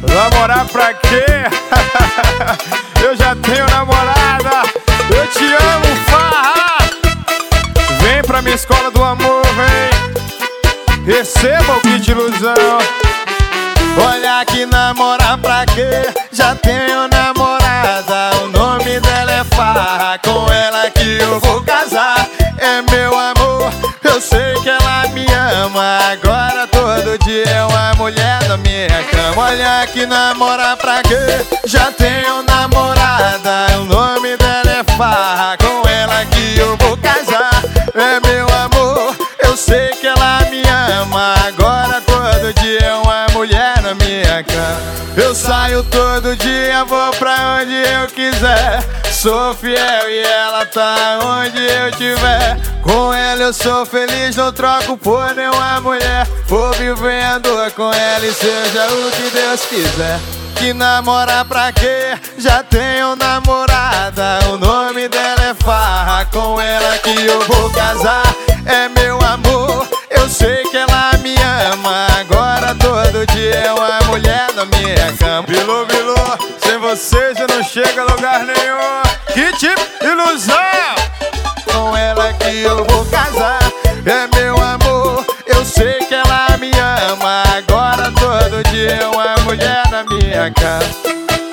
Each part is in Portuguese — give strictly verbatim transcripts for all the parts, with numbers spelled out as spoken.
Namorar pra quê? Eu já tenho namorada. Eu te amo, farra. Vem pra minha escola do amor, vem. Receba o kit de ilusão. Olha que namorar pra quê? Já tenho namorada. O nome dela é Farra. Com ela que eu vou casar. É meu amor, eu sei que ela me ama. Agora todo dia é uma mulher da minha cama. Olha que namorar pra quê? Já tenho namorada. O nome dela é Farra. Com ela que eu vou casar. É meu amor, eu sei que ela me ama. Agora todo dia é uma mulher na minha cama. Eu saio todo dia, vou pra onde eu quiser. Sou fiel e ela tá onde eu tiver. Com ela eu sou feliz, não troco por nenhuma mulher. Vou vivendo com ela e seja o que Deus quiser. Que namorar pra quê? Já tenho namorada. O nome dela é Farra. Com ela que eu vou casar. É meu amor, eu sei que ela me ama. Agora todo dia é uma mulher na minha cama. Bilu, Bilu, sem você já não chega a lugar nenhum. Que tipo ilusão? Com ela que eu vou casar. É meu amor, eu sei que ela me ama. Agora todo dia é uma mulher na minha casa.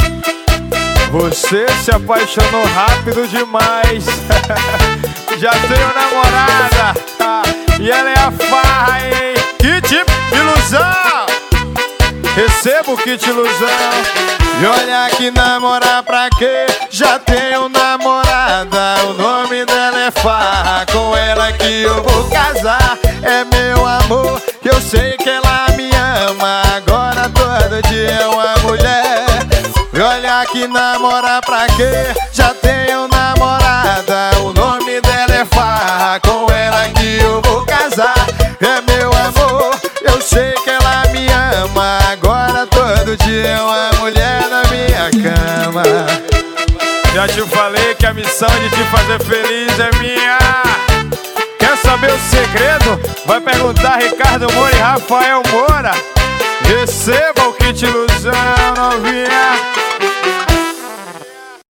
Você se apaixonou rápido demais. Já tenho namorada. E ela é a Farra, hein? Que tipo ilusão? Receba o kit ilusão. E olha que namorar pra quê? Já tenho namorada. O nome dela é Farra. Com ela que eu vou casar. É meu amor, eu sei que ela me ama. Agora todo dia é uma mulher. E olha que namorar pra quê? Já tenho namorada. O nome dela é Farra. Com ela que eu vou casar. É meu amor, eu sei que ela me ama. Agora todo dia é uma mulher na minha cama. Já te falei que a missão de te fazer feliz é minha. Quer saber o segredo? Vai perguntar Ricardo Moura e Rafael Moura. Receba o kit ilusão, novinha.